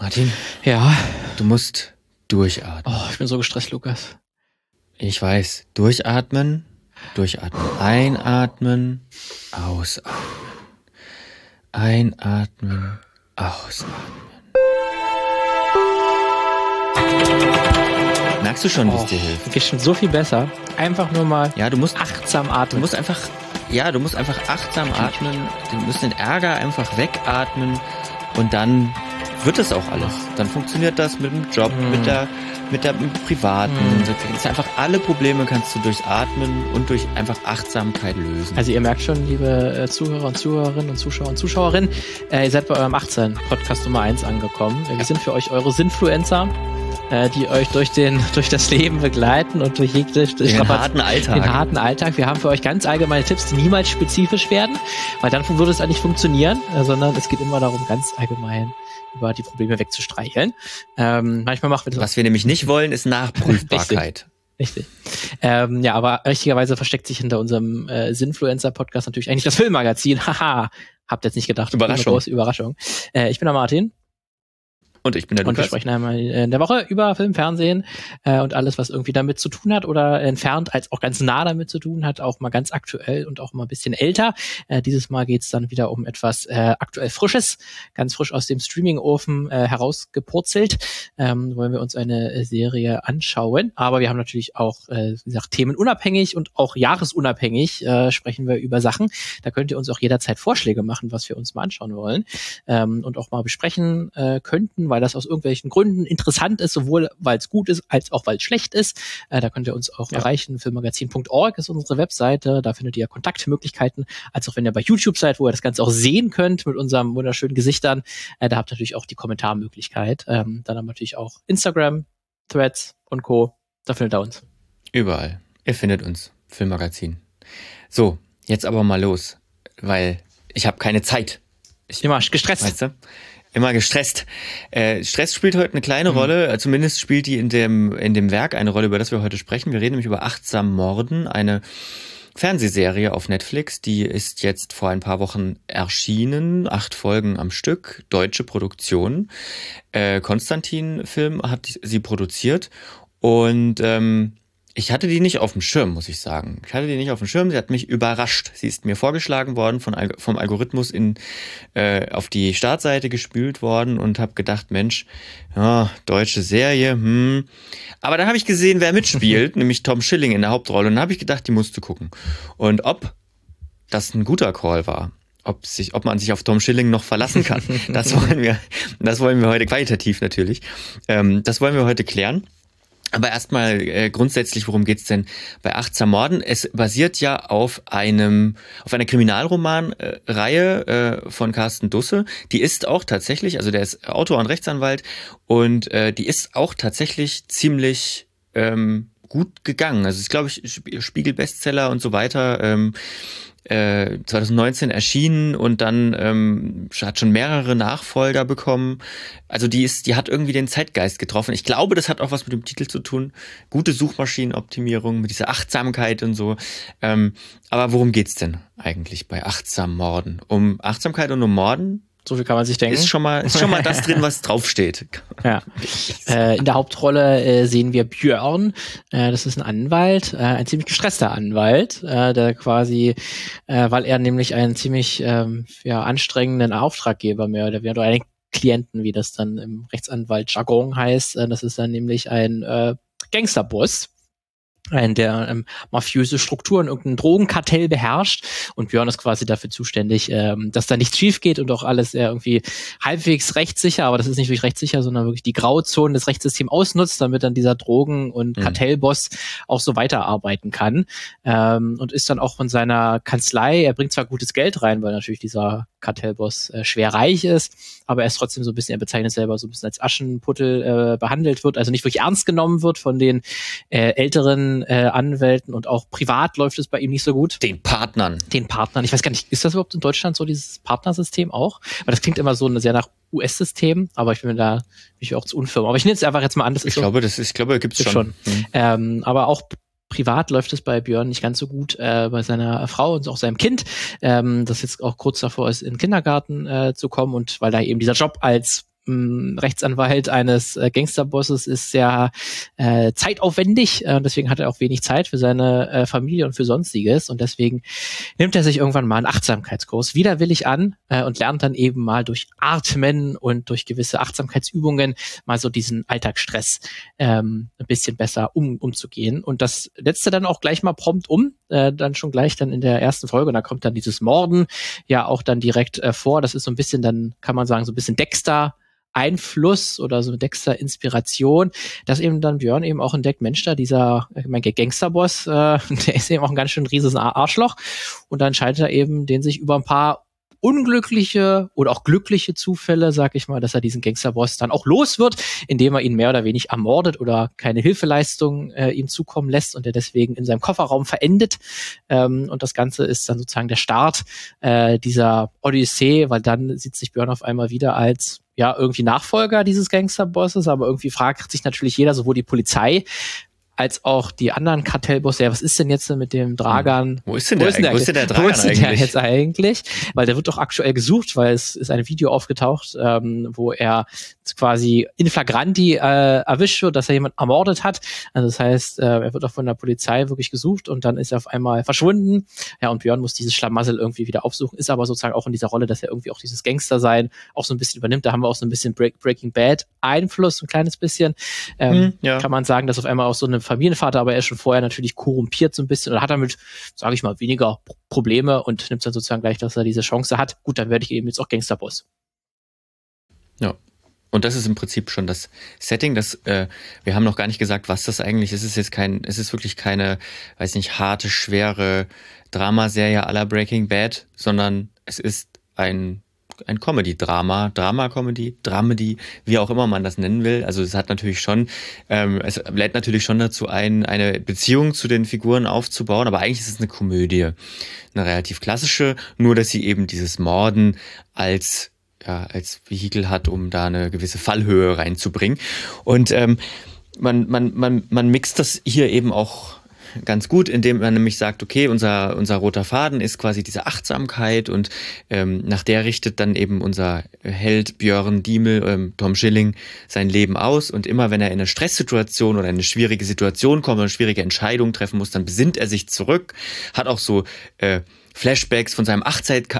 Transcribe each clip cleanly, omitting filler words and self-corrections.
Martin, Ja. du musst durchatmen. Oh, ich bin so gestresst, Lukas. Ich weiß. Durchatmen. Einatmen. Ausatmen. Einatmen. Ausatmen. Merkst du schon, wie es dir hilft? Geht schon so viel besser. Einfach nur mal Ja, du musst achtsam atmen. Du musst einfach achtsam atmen. Du musst den Ärger einfach wegatmen und dann wird es auch alles. Dann funktioniert das mit dem Job, mit dem Privaten. Das ist einfach alle Probleme kannst du durch Atmen und durch einfach Achtsamkeit lösen. Also ihr merkt schon, liebe Zuhörer und Zuhörerinnen und Zuschauer und Zuschauerinnen, ihr seid bei eurem 18 Podcast Nummer 1 angekommen. Wir sind für euch eure Sinfluencer, die euch durch das Leben begleiten und durch den harten Alltag. Wir haben für euch ganz allgemeine Tipps, die niemals spezifisch werden, weil dann würde es eigentlich funktionieren, sondern es geht immer darum, ganz allgemein über die Probleme wegzustreicheln. Manchmal machen wir das. Was wir nämlich nicht wollen, ist Nachprüfbarkeit. Richtig. Ja, aber richtigerweise versteckt sich hinter unserem Sinfluencer-Podcast natürlich eigentlich das Filmmagazin. Haha, habt jetzt nicht gedacht. Überraschung. Ich bin der Martin. Und ich bin der Lukas. Und wir sprechen einmal in der Woche über Film, Fernsehen und alles, was irgendwie damit zu tun hat oder entfernt als auch ganz nah damit zu tun hat, auch mal ganz aktuell und auch mal ein bisschen älter. Dieses Mal geht's dann wieder um etwas aktuell Frisches, ganz frisch aus dem Streaming-Ofen herausgepurzelt. Wollen wir uns eine Serie anschauen. Aber wir haben natürlich auch, wie gesagt, themenunabhängig und auch jahresunabhängig sprechen wir über Sachen. Da könnt ihr uns auch jederzeit Vorschläge machen, was wir uns mal anschauen wollen und auch mal besprechen könnten, weil das aus irgendwelchen Gründen interessant ist, sowohl weil es gut ist, als auch weil es schlecht ist. Da könnt ihr uns auch erreichen. Filmmagazin.org ist unsere Webseite. Da findet ihr Kontaktmöglichkeiten, als auch wenn ihr bei YouTube seid, wo ihr das Ganze auch sehen könnt mit unseren wunderschönen Gesichtern. Da habt ihr natürlich auch die Kommentarmöglichkeit. Dann haben wir natürlich auch Instagram, Threads und Co. Da findet ihr uns. Überall. Ihr findet uns. Filmmagazin. So, jetzt aber mal los, weil ich habe keine Zeit. Ich bin immer gestresst. Weißt du? Immer gestresst. Stress spielt heute eine kleine Rolle, zumindest spielt die in dem Werk eine Rolle, über das wir heute sprechen. Wir reden nämlich über Achtsam Morden, eine Fernsehserie auf Netflix, die ist jetzt vor ein paar Wochen erschienen, 8 Folgen am Stück, deutsche Produktion. Konstantin Film hat sie produziert und ich hatte die nicht auf dem Schirm, muss ich sagen. Sie hat mich überrascht. Sie ist mir vorgeschlagen worden, vom Algorithmus auf die Startseite gespült worden und habe gedacht, Mensch, ja, deutsche Serie, Aber da habe ich gesehen, wer mitspielt, nämlich Tom Schilling in der Hauptrolle. Und dann habe ich gedacht, die musst du gucken. Und ob das ein guter Call war, ob man sich auf Tom Schilling noch verlassen kann, das wollen wir heute qualitativ natürlich. Das wollen wir heute klären. Aber erstmal grundsätzlich, worum geht's denn bei Achtsam Morden? Es basiert ja auf einer Kriminalromanreihe von Carsten Dusse. Die ist auch tatsächlich, also der ist Autor und Rechtsanwalt und die ist auch tatsächlich ziemlich gut gegangen. Also ist, glaube ich, Spiegel-Bestseller und so weiter. 2019 erschienen und dann hat schon mehrere Nachfolger bekommen. Also die hat irgendwie den Zeitgeist getroffen. Ich glaube, das hat auch was mit dem Titel zu tun. Gute Suchmaschinenoptimierung, mit dieser Achtsamkeit und so. Aber worum geht's denn eigentlich bei Achtsam Morden? Um Achtsamkeit und um Morden? So viel kann man sich denken. Ist schon mal das drin, was draufsteht. Ja. In der Hauptrolle sehen wir Björn. Das ist ein Anwalt, ein ziemlich gestresster Anwalt, der quasi, weil er nämlich einen ziemlich anstrengenden Auftraggeber mehr oder weniger, oder einen Klienten, wie das dann im Rechtsanwalt-Jargon heißt. Das ist dann nämlich ein Gangsterboss. Der mafiöse Strukturen, irgendein Drogenkartell beherrscht und Björn ist quasi dafür zuständig, dass da nichts schief geht und auch alles irgendwie halbwegs rechtssicher, aber das ist nicht wirklich rechtssicher, sondern wirklich die Grauzonen des Rechtssystems ausnutzt, damit dann dieser Drogen- und Kartellboss auch so weiterarbeiten kann und ist dann auch von seiner Kanzlei, er bringt zwar gutes Geld rein, weil natürlich dieser Kartellboss schwer reich ist, aber er ist trotzdem so ein bisschen, er bezeichnet selber so ein bisschen als Aschenputtel behandelt wird, also nicht wirklich ernst genommen wird von den älteren Anwälten und auch privat läuft es bei ihm nicht so gut. Den Partnern. Ich weiß gar nicht, ist das überhaupt in Deutschland so, dieses Partnersystem auch? Weil das klingt immer so sehr nach US-System, aber ich bin auch zu unfirm. Aber ich nehme es einfach jetzt mal an, ich glaube, gibt's schon. Aber auch privat läuft es bei Björn nicht ganz so gut, bei seiner Frau und auch seinem Kind, das jetzt auch kurz davor ist, in den Kindergarten zu kommen und weil da eben dieser Job als Rechtsanwalt eines Gangsterbosses ist sehr zeitaufwendig. Deswegen hat er auch wenig Zeit für seine Familie und für Sonstiges. Und deswegen nimmt er sich irgendwann mal einen Achtsamkeitskurs widerwillig an und lernt dann eben mal durch Atmen und durch gewisse Achtsamkeitsübungen mal so diesen Alltagsstress ein bisschen besser umzugehen. Und das setzt er dann auch gleich mal prompt dann schon gleich dann in der ersten Folge. Und da kommt dann dieses Morden ja auch dann direkt vor. Das ist so ein bisschen dann, kann man sagen, so ein bisschen Dexter-Einfluss oder so Dexter-Inspiration, dass eben dann Björn eben auch entdeckt, Mensch, da dieser Gangsterboss, der ist eben auch ein ganz schön rieses Arschloch. Und dann entscheidet er eben, den sich über ein paar unglückliche oder auch glückliche Zufälle, sag ich mal, dass er diesen Gangsterboss dann auch los wird, indem er ihn mehr oder weniger ermordet oder keine Hilfeleistung ihm zukommen lässt und er deswegen in seinem Kofferraum verendet. Und das Ganze ist dann sozusagen der Start dieser Odyssee, weil dann sieht sich Björn auf einmal wieder als ja irgendwie Nachfolger dieses Gangsterbosses, aber irgendwie fragt sich natürlich jeder, sowohl die Polizei als auch die anderen Kartellbosse, ja, was ist denn jetzt mit dem Dragan? Wo ist denn der Dragan jetzt eigentlich? Weil der wird doch aktuell gesucht, weil es ist ein Video aufgetaucht, wo er quasi in flagranti erwischt wird, dass er jemanden ermordet hat. Also das heißt, er wird auch von der Polizei wirklich gesucht und dann ist er auf einmal verschwunden. Ja, und Björn muss dieses Schlamassel irgendwie wieder aufsuchen, ist aber sozusagen auch in dieser Rolle, dass er irgendwie auch dieses Gangster-Sein auch so ein bisschen übernimmt. Da haben wir auch so ein bisschen Breaking Bad Einfluss, ein kleines bisschen. Kann man sagen, dass auf einmal auch so eine Familienvater, aber er ist schon vorher natürlich korrumpiert so ein bisschen oder hat damit, sage ich mal, weniger Probleme und nimmt dann sozusagen gleich, dass er diese Chance hat. Gut, dann werde ich eben jetzt auch Gangsterboss. Ja. Und das ist im Prinzip schon das Setting, wir haben noch gar nicht gesagt, was das eigentlich ist. Es ist wirklich keine, weiß nicht, harte, schwere Dramaserie à la Breaking Bad, sondern es ist ein Comedy-Drama-Comedy, Dramedy, wie auch immer man das nennen will. Also es hat natürlich schon, es lädt natürlich schon dazu ein, eine Beziehung zu den Figuren aufzubauen, aber eigentlich ist es eine Komödie. Eine relativ klassische, nur dass sie eben dieses Morden als Vehikel hat, um da eine gewisse Fallhöhe reinzubringen. Und man mixt das hier eben auch ganz gut, indem man nämlich sagt, okay, unser roter Faden ist quasi diese Achtsamkeit und nach der richtet dann eben unser Held Björn Diemel, Tom Schilling, sein Leben aus und immer wenn er in eine Stresssituation oder in eine schwierige Situation kommt oder eine schwierige Entscheidung treffen muss, dann besinnt er sich zurück, hat auch so Flashbacks von seinem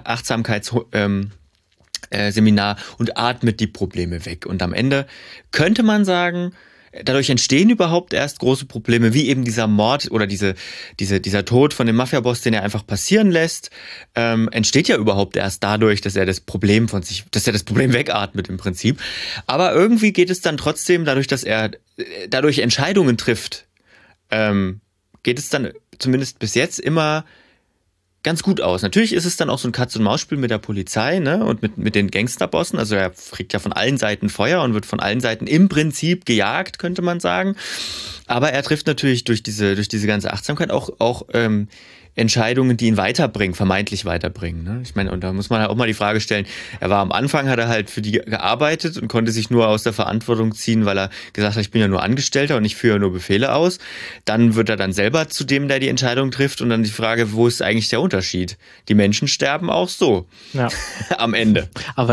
Seminar und atmet die Probleme weg. Und am Ende könnte man sagen, dadurch entstehen überhaupt erst große Probleme, wie eben dieser Mord oder dieser Tod von dem Mafiaboss, den er einfach passieren lässt, entsteht ja überhaupt erst dadurch, dass er das Problem wegatmet im Prinzip. Aber irgendwie geht es dann trotzdem, dadurch, dass er dadurch Entscheidungen trifft, geht es dann zumindest bis jetzt immer ganz gut aus. Natürlich ist es dann auch so ein Katz-und-Maus-Spiel mit der Polizei, ne, und mit den Gangsterbossen. Also er kriegt ja von allen Seiten Feuer und wird von allen Seiten im Prinzip gejagt, könnte man sagen. Aber er trifft natürlich durch diese ganze Achtsamkeit auch Entscheidungen, die ihn weiterbringen, vermeintlich weiterbringen. Ne? Ich meine, und da muss man halt auch mal die Frage stellen, am Anfang hat er halt für die gearbeitet und konnte sich nur aus der Verantwortung ziehen, weil er gesagt hat, ich bin ja nur Angestellter und ich führe nur Befehle aus. Dann wird er dann selber zu dem, der die Entscheidung trifft und dann die Frage, wo ist eigentlich der Unterschied? Die Menschen sterben auch so. Ja. Am Ende. Aber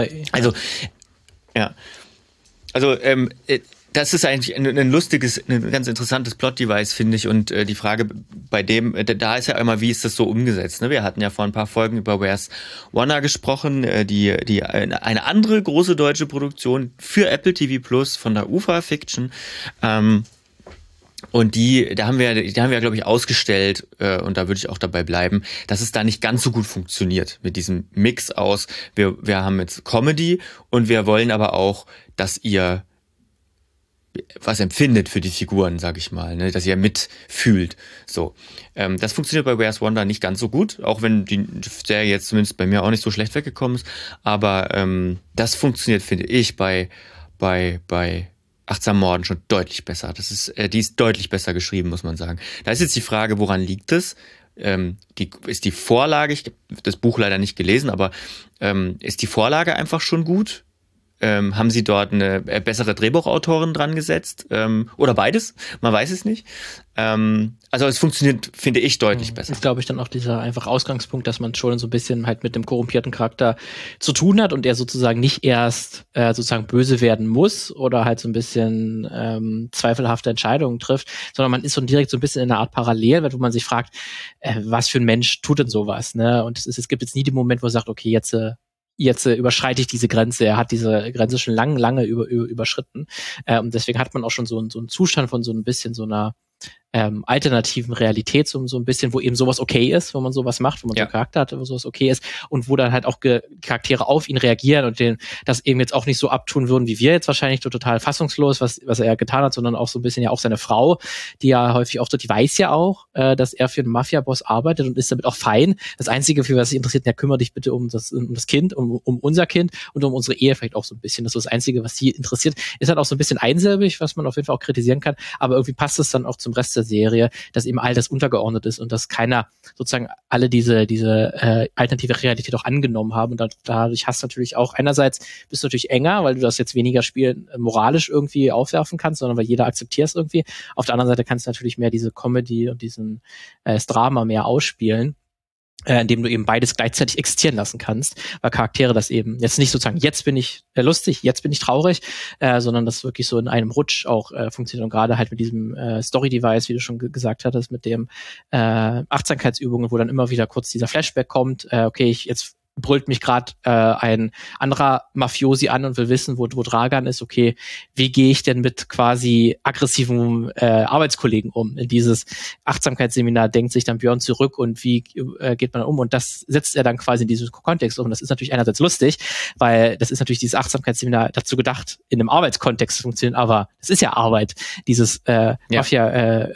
das ist eigentlich ein lustiges, ein ganz interessantes Plot-Device, finde ich. Und die Frage bei dem, da ist ja immer, wie ist das so umgesetzt? Ne? Wir hatten ja vor ein paar Folgen über Where's Wanda gesprochen, die eine andere große deutsche Produktion für Apple TV Plus von der UFA Fiction. Und da haben wir, glaube ich, ausgestellt, und da würde ich auch dabei bleiben, dass es da nicht ganz so gut funktioniert mit diesem Mix aus, wir haben jetzt Comedy und wir wollen aber auch, dass ihr was empfindet für die Figuren, sag ich mal, ne, dass ihr mitfühlt. So, das funktioniert bei Where's Wanda nicht ganz so gut, auch wenn die Serie jetzt zumindest bei mir auch nicht so schlecht weggekommen ist. Aber das funktioniert, finde ich, bei Achtsam Morden schon deutlich besser. Die ist deutlich besser geschrieben, muss man sagen. Da ist jetzt die Frage, woran liegt es? Ist die Vorlage, ich habe das Buch leider nicht gelesen, aber ist die Vorlage einfach schon gut? haben sie dort eine bessere Drehbuchautorin dran gesetzt? Oder beides? Man weiß es nicht. Also es funktioniert, finde ich, deutlich besser. Das ist, glaube ich, dann auch dieser einfach Ausgangspunkt, dass man schon so ein bisschen halt mit dem korrumpierten Charakter zu tun hat und er sozusagen nicht erst sozusagen böse werden muss oder halt so ein bisschen zweifelhafte Entscheidungen trifft, sondern man ist so direkt so ein bisschen in einer Art Parallelwelt, wo man sich fragt, was für ein Mensch tut denn sowas, ne? Und es gibt jetzt nie den Moment, wo er sagt, okay, jetzt überschreite ich diese Grenze. Er hat diese Grenze schon lange überschritten. Und deswegen hat man auch schon so einen Zustand von so ein bisschen so einer alternativen Realität, so ein bisschen, wo eben sowas okay ist, wo man sowas macht, wo man so einen Charakter hat, wo sowas okay ist und wo dann halt auch Charaktere auf ihn reagieren und das eben jetzt auch nicht so abtun würden, wie wir jetzt wahrscheinlich, so total fassungslos, was er getan hat, sondern auch so ein bisschen ja auch seine Frau, die ja häufig auch so, die weiß ja auch, dass er für einen Mafia-Boss arbeitet und ist damit auch fein. Das Einzige, für was sich interessiert, ja, kümmere dich bitte um das Kind, um unser Kind und um unsere Ehe vielleicht auch so ein bisschen. Das ist das Einzige, was sie interessiert. Ist halt auch so ein bisschen einsilbig, was man auf jeden Fall auch kritisieren kann, aber irgendwie passt es dann auch zum Rest der Serie, dass eben all das untergeordnet ist und dass keiner sozusagen alle diese alternative Realität auch angenommen haben und dadurch hast du natürlich auch einerseits bist du natürlich enger, weil du das jetzt weniger Spielen moralisch irgendwie aufwerfen kannst, sondern weil jeder akzeptiert es irgendwie. Auf der anderen Seite kannst du natürlich mehr diese Comedy und das Drama mehr ausspielen, indem du eben beides gleichzeitig existieren lassen kannst, weil Charaktere das eben jetzt nicht sozusagen, jetzt bin ich lustig, jetzt bin ich traurig, sondern das wirklich so in einem Rutsch auch funktioniert und gerade halt mit diesem Story-Device, wie du schon gesagt hattest, mit dem Achtsamkeitsübungen, wo dann immer wieder kurz dieser Flashback kommt, okay, jetzt brüllt mich gerade ein anderer Mafiosi an und will wissen, wo Dragan ist. Okay, wie gehe ich denn mit quasi aggressiven Arbeitskollegen um? In dieses Achtsamkeitsseminar denkt sich dann Björn zurück und wie geht man um? Und das setzt er dann quasi in diesen Kontext um. Und das ist natürlich einerseits lustig, weil das ist natürlich dieses Achtsamkeitsseminar dazu gedacht, in einem Arbeitskontext zu funktionieren, aber es ist ja Arbeit, dieses Mafia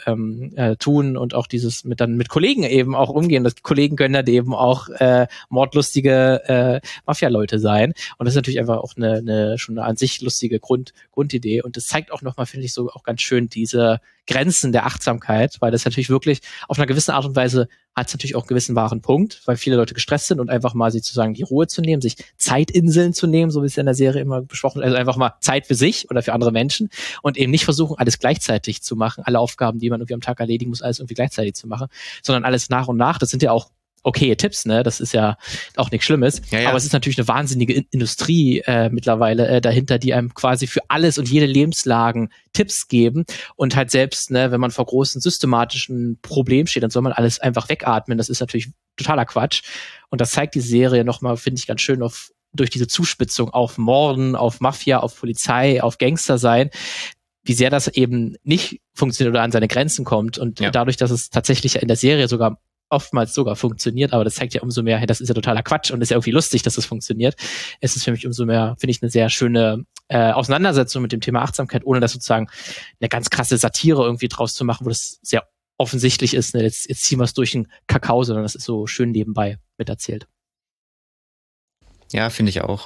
tun und auch dieses mit Kollegen eben auch umgehen. Das Kollegen können dann eben auch mordlustige Mafia-Leute sein. Und das ist natürlich einfach auch schon eine an sich lustige Grundidee. Und das zeigt auch nochmal, finde ich, so auch ganz schön diese Grenzen der Achtsamkeit, weil das natürlich wirklich auf einer gewissen Art und Weise hat es natürlich auch einen gewissen wahren Punkt, weil viele Leute gestresst sind und einfach mal sich sozusagen die Ruhe zu nehmen, sich Zeitinseln zu nehmen, so wie es in der Serie immer besprochen wird, also einfach mal Zeit für sich oder für andere Menschen und eben nicht versuchen, alles gleichzeitig zu machen, alle Aufgaben, die man irgendwie am Tag erledigen muss, alles irgendwie gleichzeitig zu machen, sondern alles nach und nach. Das sind ja auch okay Tipps, ne? Das ist ja auch nichts Schlimmes. Ja. Aber es ist natürlich eine wahnsinnige Industrie mittlerweile dahinter, die einem quasi für alles und jede Lebenslagen Tipps geben und halt selbst, ne, wenn man vor großen systematischen Problemen steht, dann soll man alles einfach wegatmen. Das ist natürlich totaler Quatsch. Und das zeigt die Serie nochmal, finde ich, ganz schön durch diese Zuspitzung auf Morden, auf Mafia, auf Polizei, auf Gangster sein, wie sehr das eben nicht funktioniert oder an seine Grenzen kommt. Und dadurch, dass es tatsächlich in der Serie oftmals sogar funktioniert, aber das zeigt ja umso mehr, hey, das ist ja totaler Quatsch und ist ja irgendwie lustig, dass das funktioniert. Es ist für mich umso mehr, finde ich, eine sehr schöne Auseinandersetzung mit dem Thema Achtsamkeit, ohne das sozusagen eine ganz krasse Satire irgendwie draus zu machen, wo das sehr offensichtlich ist, ne? Jetzt ziehen wir es durch den Kakao, sondern das ist so schön nebenbei miterzählt. Ja, finde ich auch.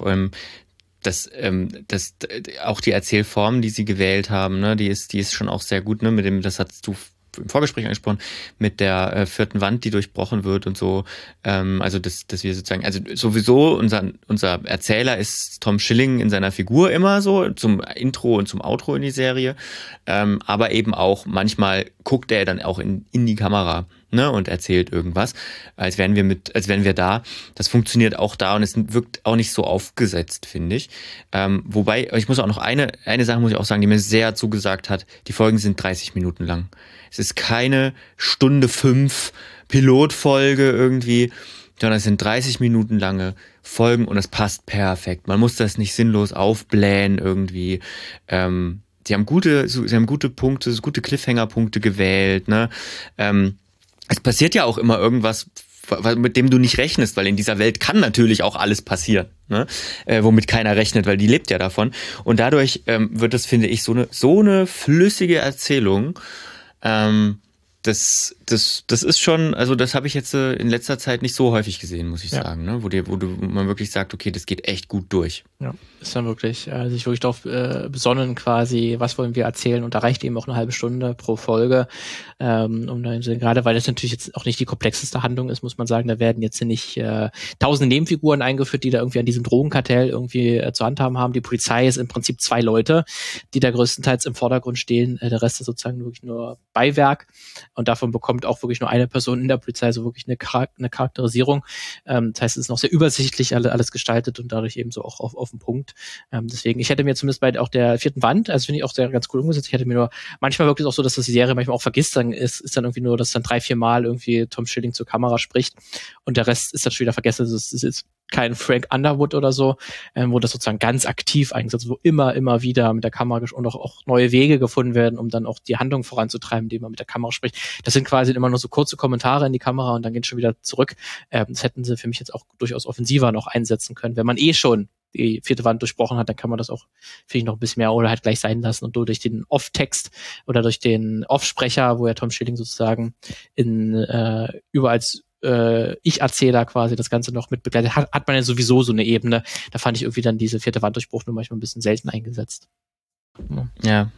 Auch die Erzählform, die sie gewählt haben, ne, die ist schon auch sehr gut, ne, das hast du im Vorgespräch angesprochen, mit der vierten Wand, die durchbrochen wird und so, also dass wir sozusagen, also sowieso unser Erzähler ist Tom Schilling in seiner Figur immer so, zum Intro und zum Outro in die Serie, aber eben auch manchmal guckt er dann auch in die Kamera, ne, und erzählt irgendwas, als wären wir da. Das funktioniert auch da und es wirkt auch nicht so aufgesetzt, finde ich. Wobei, ich muss auch noch eine Sache muss ich auch sagen, die mir sehr zugesagt hat, die Folgen sind 30 Minuten lang. Es ist keine Stunde 5 Pilotfolge irgendwie, sondern es sind 30 Minuten lange Folgen und es passt perfekt. Man muss das nicht sinnlos aufblähen irgendwie. Sie haben gute Punkte, gute Cliffhanger-Punkte gewählt, ne? Es passiert ja auch immer irgendwas, mit dem du nicht rechnest, weil in dieser Welt kann natürlich auch alles passieren, ne? Womit keiner rechnet, weil die lebt ja davon. Und dadurch wird das, finde ich, so eine flüssige Erzählung, das ist schon, also das habe ich jetzt in letzter Zeit nicht so häufig gesehen, muss ich sagen, ne? Wo man wirklich sagt, okay, das geht echt gut durch. Ja, ist dann wirklich, sich wirklich darauf besonnen quasi, was wollen wir erzählen, und da reicht eben auch eine halbe Stunde pro Folge, um dann gerade, weil das natürlich jetzt auch nicht die komplexeste Handlung ist, muss man sagen, da werden jetzt nicht tausende Nebenfiguren eingeführt, die da irgendwie an diesem Drogenkartell irgendwie zu handhaben haben. Die Polizei ist im Prinzip 2 Leute, die da größtenteils im Vordergrund stehen, der Rest ist sozusagen wirklich nur Beiwerk, und davon bekommt auch wirklich nur eine Person in der Polizei so wirklich eine Charakterisierung. Das heißt, es ist noch sehr übersichtlich alles gestaltet und dadurch eben so auch auf den Punkt. Deswegen, ich hätte mir zumindest bei auch der 4. Wand, also finde ich auch sehr ganz cool umgesetzt, ich hätte mir nur manchmal wirklich auch so, dass das die Serie manchmal auch vergisst, dann ist dann irgendwie nur, dass dann 3-4 Mal irgendwie Tom Schilling zur Kamera spricht und der Rest ist dann schon wieder vergessen. Also es ist jetzt kein Frank Underwood oder so, wo das sozusagen ganz aktiv eingesetzt wird, wo immer wieder mit der Kamera und auch neue Wege gefunden werden, um dann auch die Handlung voranzutreiben, indem man mit der Kamera spricht. Das sind quasi immer nur so kurze Kommentare in die Kamera und dann geht es schon wieder zurück. Das hätten sie für mich jetzt auch durchaus offensiver noch einsetzen können. Wenn man schon die 4. Wand durchbrochen hat, dann kann man das auch, finde ich, noch ein bisschen mehr oder halt gleich sein lassen und durch den Off-Text oder durch den Off-Sprecher, wo ja Tom Schilling sozusagen überall Ich-Erzähler quasi das Ganze noch mit begleitet, hat man ja sowieso so eine Ebene. Da fand ich irgendwie dann diese 4. Wanddurchbruch nur manchmal ein bisschen selten eingesetzt. Ja.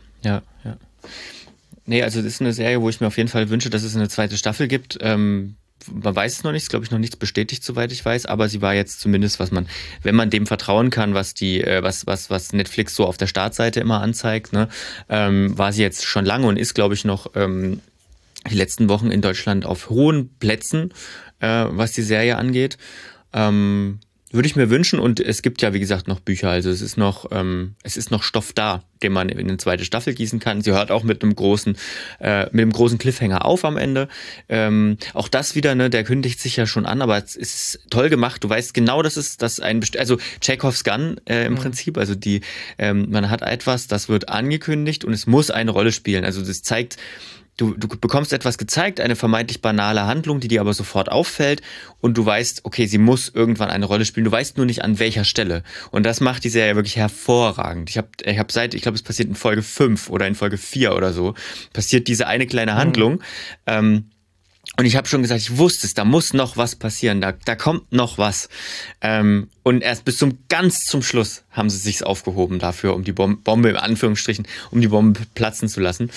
Nee, also das ist eine Serie, wo ich mir auf jeden Fall wünsche, dass es eine 2. Staffel gibt. Man weiß es noch nicht, ist, glaube ich, noch nichts bestätigt, soweit ich weiß, aber sie war jetzt zumindest, wenn man dem vertrauen kann, was was Netflix so auf der Startseite immer anzeigt, ne, war sie jetzt schon lange und ist, glaube ich, noch die letzten Wochen in Deutschland auf hohen Plätzen, was die Serie angeht. Würde ich mir wünschen, und es gibt ja, wie gesagt, noch Bücher, also es ist noch Stoff da, den man in eine 2. Staffel gießen kann. Sie hört auch mit einem großen Cliffhanger auf am Ende. Auch das wieder, ne, der kündigt sich ja schon an, aber es ist toll gemacht. Du weißt genau, also Chekhovs Gun im Prinzip, also man hat etwas, das wird angekündigt und es muss eine Rolle spielen. Also das zeigt, Du bekommst etwas gezeigt, eine vermeintlich banale Handlung, die dir aber sofort auffällt und du weißt, okay, sie muss irgendwann eine Rolle spielen. Du weißt nur nicht, an welcher Stelle. Und das macht die Serie wirklich hervorragend. Ich glaube, es passiert in Folge 5 oder in Folge 4 oder so, passiert diese eine kleine Handlung. Und ich habe schon gesagt, ich wusste es, da muss noch was passieren, da kommt noch was. Und erst bis ganz zum Schluss haben sie sich's aufgehoben dafür, um die Bombe, in Anführungsstrichen, um die Bombe platzen zu lassen.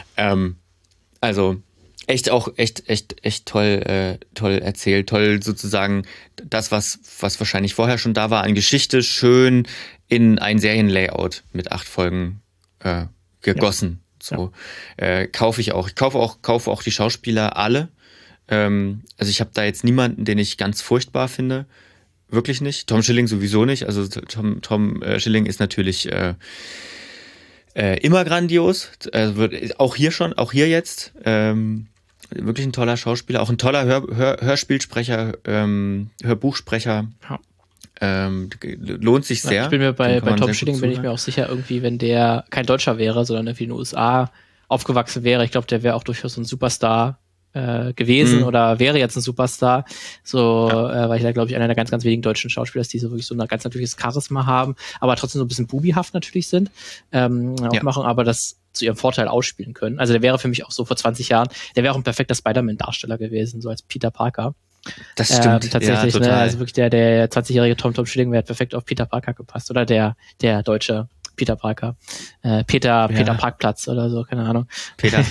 Also echt toll erzählt, toll sozusagen das, was wahrscheinlich vorher schon da war, an Geschichte schön in ein Serienlayout mit 8 Folgen gegossen. Ja. So kaufe ich auch. Ich kaufe auch die Schauspieler alle. Also ich habe da jetzt niemanden, den ich ganz furchtbar finde. Wirklich nicht. Tom Schilling sowieso nicht. Also Tom Schilling ist natürlich immer grandios, auch hier jetzt, wirklich ein toller Schauspieler, auch ein toller Hörspielsprecher, Hörbuchsprecher, lohnt sich sehr. Ich bin mir bei Tom Schilling bin ich mir auch sicher, irgendwie, wenn der kein Deutscher wäre, sondern irgendwie in den USA aufgewachsen wäre, ich glaube, der wäre auch durchaus ein Superstar gewesen oder wäre jetzt ein Superstar, weil ich da, glaube ich, einer der ganz, ganz wenigen deutschen Schauspieler ist, die so wirklich so ein ganz natürliches Charisma haben, aber trotzdem so ein bisschen bubihaft natürlich sind, machen, aber das zu ihrem Vorteil ausspielen können. Also der wäre für mich auch so vor 20 Jahren, der wäre auch ein perfekter Spider-Man-Darsteller gewesen, so als Peter Parker. Das stimmt, tatsächlich, ja, total. Ne? Also wirklich der 20-jährige Tom Schilling wäre perfekt auf Peter Parker gepasst, oder der deutsche Peter Parker. Peter Parkplatz oder so, keine Ahnung. Peter.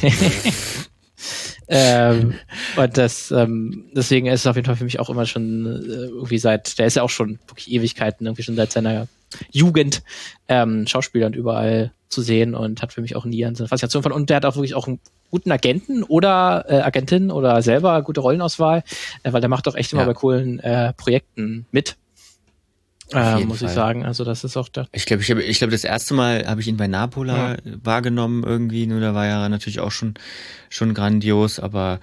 Und deswegen ist es auf jeden Fall für mich auch immer schon irgendwie der ist ja auch schon wirklich Ewigkeiten, irgendwie schon seit seiner Jugend Schauspieler und überall zu sehen und hat für mich auch nie eine Faszination von, und der hat auch wirklich auch einen guten Agenten oder Agentin oder selber gute Rollenauswahl, weil der macht doch echt immer bei coolen Projekten mit. Muss ich sagen. Also das ist auch da. Ich glaube, das erste Mal habe ich ihn bei Napola wahrgenommen irgendwie, nur da war er natürlich auch schon grandios, aber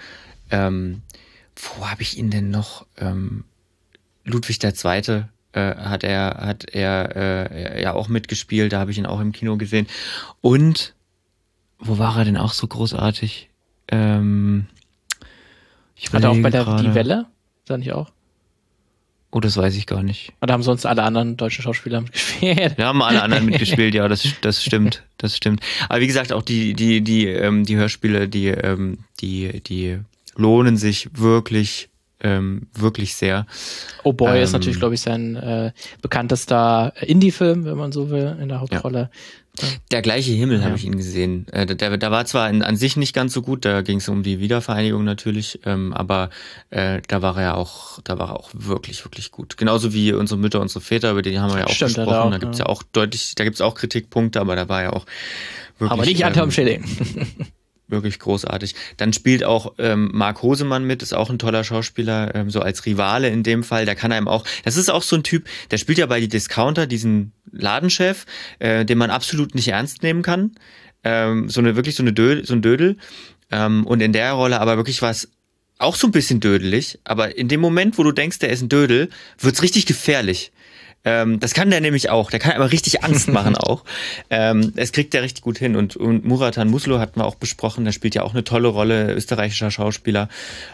wo habe ich ihn denn noch? Ludwig II. Hat er ja auch mitgespielt, da habe ich ihn auch im Kino gesehen. Und wo war er denn auch so großartig? Hat er auch bei Die Welle? Ist er nicht auch? Oh, das weiß ich gar nicht. Oder haben sonst alle anderen deutschen Schauspieler mitgespielt? Wir haben alle anderen mitgespielt, ja, das stimmt. Das stimmt. Aber wie gesagt, auch die Hörspiele, die lohnen sich wirklich, wirklich sehr. Oh Boy ist natürlich, glaube ich, sein bekanntester Indie-Film, wenn man so will, in der Hauptrolle. Der gleiche Himmel habe ich ihn gesehen. Da war zwar an sich nicht ganz so gut, da ging es um die Wiedervereinigung natürlich, aber da war er auch wirklich, wirklich gut. Genauso wie unsere Mütter, unsere Väter, über die haben wir ja auch gesprochen. Da gibt's ja auch auch Kritikpunkte, aber da war ja auch wirklich. Aber nicht an Tom Schilling. Wirklich großartig. Dann spielt auch Mark Hosemann mit, ist auch ein toller Schauspieler, so als Rivale in dem Fall. Der kann einem auch, das ist auch so ein Typ, der spielt ja bei die Discounter diesen Ladenchef, den man absolut nicht ernst nehmen kann. So ein Dödel. Und in der Rolle aber wirklich was auch so ein bisschen dödelig. Aber in dem Moment, wo du denkst, der ist ein Dödel, wird's richtig gefährlich. Das kann der nämlich auch. Der kann aber richtig Angst machen auch. Das kriegt der richtig gut hin. Und Muratan Muslo hatten wir auch besprochen. Der spielt ja auch eine tolle Rolle, österreichischer Schauspieler.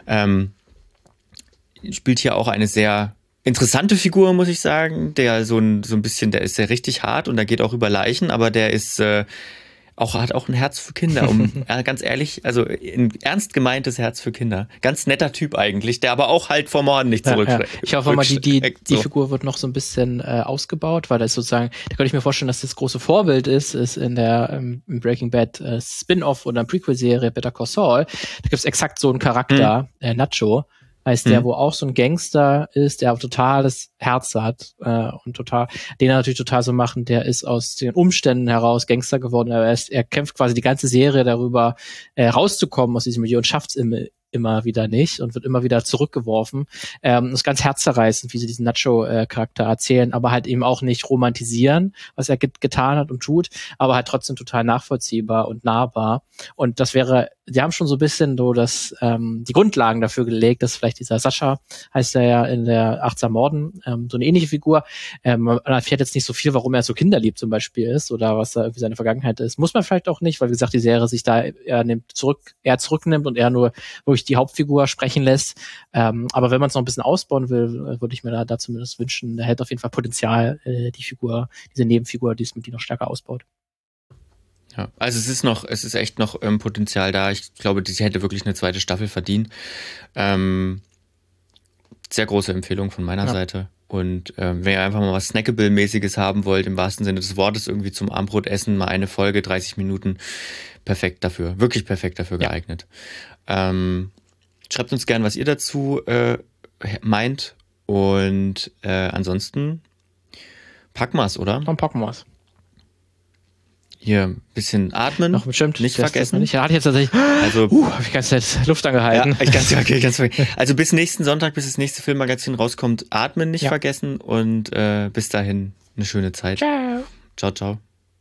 Spielt hier auch eine sehr interessante Figur, muss ich sagen. Der so ein bisschen, der ist sehr richtig hart und der geht auch über Leichen, aber der ist hat auch ein Herz für Kinder, ganz ehrlich, also ein ernst gemeintes Herz für Kinder. Ganz netter Typ eigentlich, der aber auch halt vor Morden nicht zurückschreckt. Ja. Ich hoffe mal, die Figur wird noch so ein bisschen ausgebaut, weil das sozusagen, da könnte ich mir vorstellen, dass das große Vorbild ist in der im Breaking Bad Spin-off oder Prequel-Serie Better Call Saul. Da gibt's exakt so einen Charakter, Nacho, heißt der, wo auch so ein Gangster ist, der auch totales Herz hat und den er natürlich total so machen, der ist aus den Umständen heraus Gangster geworden, er kämpft quasi die ganze Serie darüber, rauszukommen aus diesem Milieu und schafft's immer wieder nicht und wird immer wieder zurückgeworfen. Das ist ganz herzzerreißend, wie sie diesen Nacho-Charakter erzählen, aber halt eben auch nicht romantisieren, was er getan hat und tut, aber halt trotzdem total nachvollziehbar und nahbar. Und das die haben schon so ein bisschen so die Grundlagen dafür gelegt, dass vielleicht dieser Sascha, heißt er ja in der 18 Morden, so eine ähnliche Figur, man erfährt jetzt nicht so viel, warum er so kinderlieb zum Beispiel ist oder was da irgendwie seine Vergangenheit ist. Muss man vielleicht auch nicht, weil wie gesagt, die Serie sich da eher zurücknimmt und eher nur wirklich die Hauptfigur sprechen lässt. Aber wenn man es noch ein bisschen ausbauen will, würde ich mir da zumindest wünschen, er hätte auf jeden Fall Potenzial, diese Nebenfigur, die noch stärker ausbaut. Ja, also es ist echt noch Potenzial da. Ich glaube, sie hätte wirklich eine zweite Staffel verdient. Sehr große Empfehlung von meiner Seite. Und wenn ihr einfach mal was Snackable-mäßiges haben wollt, im wahrsten Sinne des Wortes, irgendwie zum Abendbrotessen, mal eine Folge, 30 Minuten, wirklich perfekt dafür geeignet. Schreibt uns gern, was ihr dazu meint. Und ansonsten packen wir's, oder? Dann packen wir's. Hier ein bisschen atmen. Noch bestimmt. Nicht vergessen. Ich hatte jetzt tatsächlich. Also, habe ich ganz Zeit Luft angehalten. Ja, also bis nächsten Sonntag, bis das nächste Filmmagazin rauskommt, atmen nicht vergessen und bis dahin eine schöne Zeit. Ciao. Ciao, ciao.